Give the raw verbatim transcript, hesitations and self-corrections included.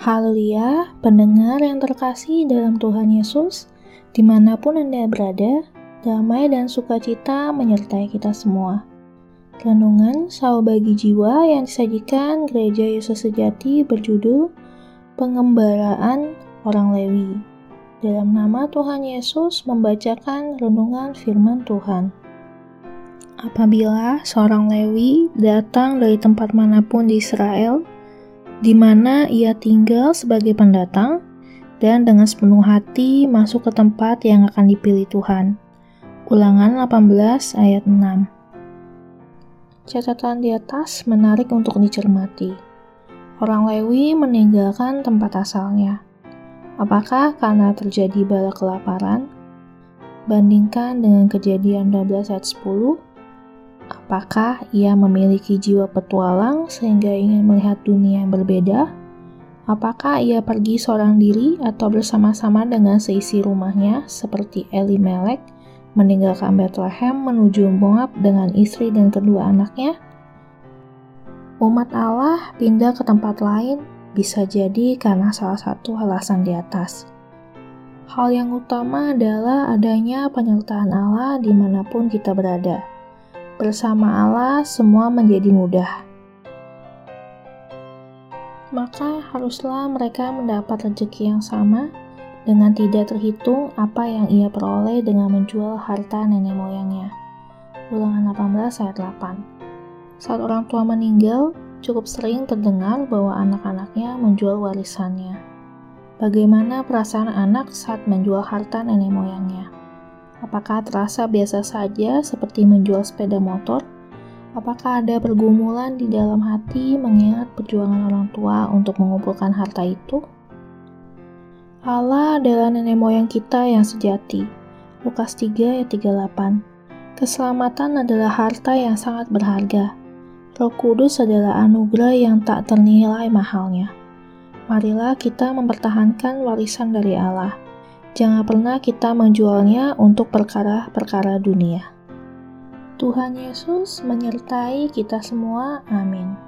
Haleluya, pendengar yang terkasih dalam Tuhan Yesus, dimanapun Anda berada, damai dan sukacita menyertai kita semua. Renungan Saul bagi jiwa yang disajikan Gereja Yesus Sejati berjudul Pengembaraan Orang Lewi. Dalam nama Tuhan Yesus membacakan renungan firman Tuhan. Apabila seorang Lewi datang dari tempat manapun di Israel, di mana ia tinggal sebagai pendatang, dan dengan sepenuh hati masuk ke tempat yang akan dipilih Tuhan. Ulangan delapan belas ayat enam. Catatan di atas menarik untuk dicermati. Orang Lewi meninggalkan tempat asalnya. Apakah karena terjadi bala kelaparan? Bandingkan dengan Kejadian dua belas ayat sepuluh. Apakah ia memiliki jiwa petualang sehingga ingin melihat dunia yang berbeda? Apakah ia pergi seorang diri atau bersama-sama dengan seisi rumahnya seperti Elimelek meninggalkan Bethlehem menuju Moab dengan istri dan kedua anaknya? Umat Allah pindah ke tempat lain bisa jadi karena salah satu alasan di atas. Hal yang utama adalah adanya penyertaan Allah dimanapun kita berada. Bersama Allah semua menjadi mudah. Maka haruslah mereka mendapat rezeki yang sama dengan tidak terhitung apa yang ia peroleh dengan menjual harta nenek moyangnya. Ulangan delapan belas ayat delapan. Saat orang tua meninggal, cukup sering terdengar bahwa anak-anaknya menjual warisannya. Bagaimana perasaan anak saat menjual harta nenek moyangnya? Apakah terasa biasa saja seperti menjual sepeda motor? Apakah ada pergumulan di dalam hati mengingat perjuangan orang tua untuk mengumpulkan harta itu? Allah adalah nenek moyang kita yang sejati. Lukas tiga ayat tiga puluh delapan. Keselamatan adalah harta yang sangat berharga. Roh Kudus adalah anugerah yang tak ternilai mahalnya. Marilah kita mempertahankan warisan dari Allah. Jangan pernah kita menjualnya untuk perkara-perkara dunia. Tuhan Yesus menyertai kita semua. Amin.